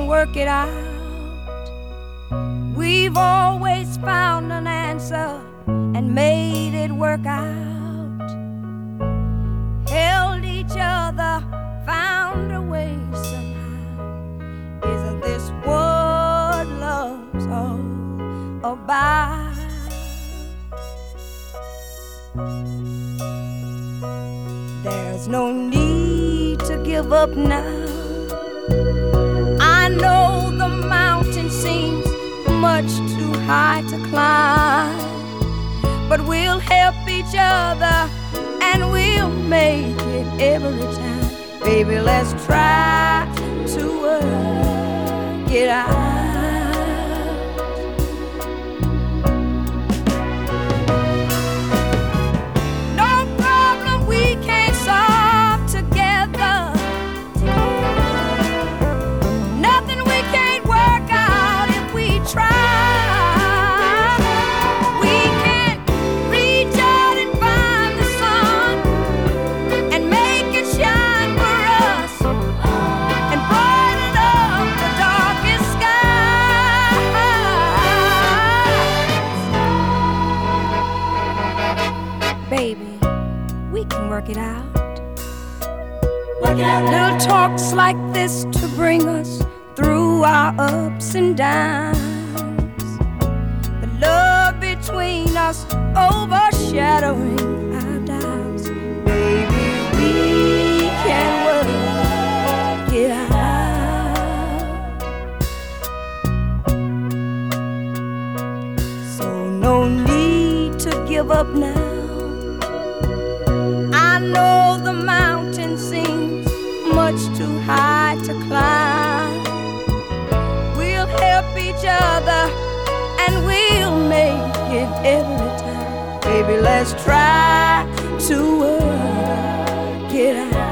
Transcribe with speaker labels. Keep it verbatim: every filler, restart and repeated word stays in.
Speaker 1: can work it out. We've always found an answer and made it work out. Held each other, found a way somehow. Isn't this what love's all about? There's no need to give up now. I know the mountain seems much too high to climb, but we'll help each other and we'll make it every time. Baby, let's try to work it out. Work it out. Work it out. Little talks like this to bring us through our ups and downs. The love between us overshadowing our doubts. Baby, we can work it out. So no need to give up now. I know the mountain seems much too high to climb. We'll help each other and we'll make it every time. Baby, let's try to work it out.